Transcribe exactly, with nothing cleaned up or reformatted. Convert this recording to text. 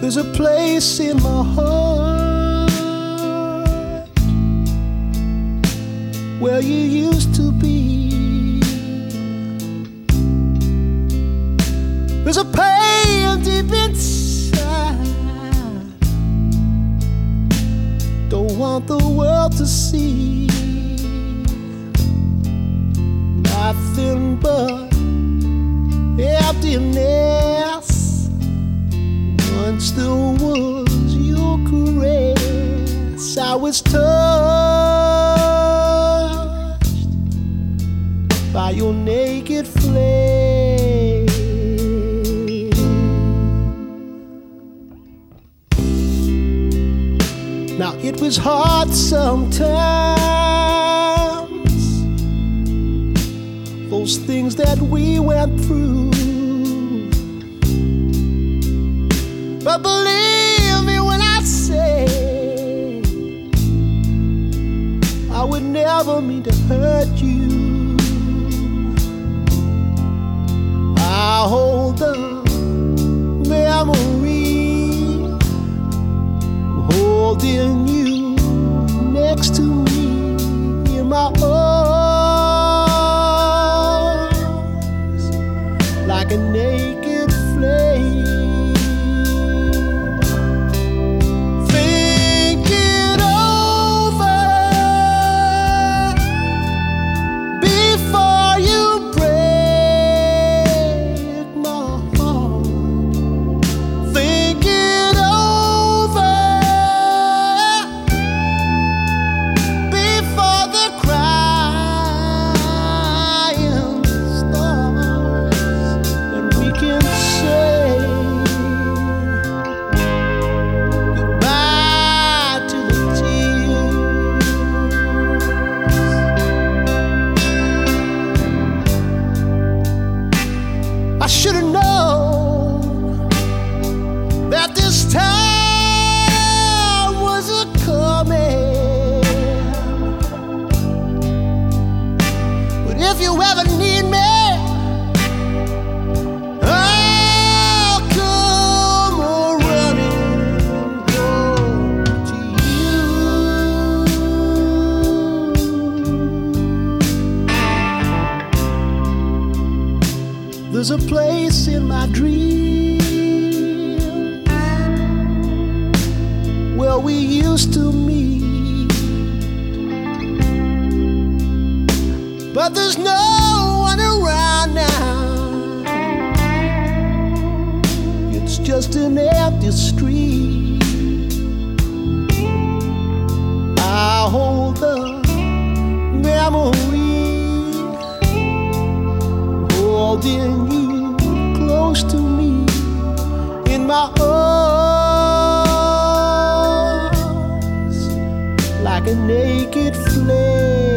There's a place in my heart where you used to be. There's a pain deep inside, don't want the world to see. Nothing but emptiness. Once there was your caress, I was touched by your naked flame. Now it was hard sometimes, those things that we went through. But believe me when I say I would never mean to hurt you. I hold the memory, holding you next to me in my arms, like a naked flame. I should have known that this time was a coming. But if you ever need me, I'll come running home to you. There's a place in my dreams where we used to meet, but there's no one around now. It's just an empty street. I hold the memory, holding you close to me in my arms, like a naked flame.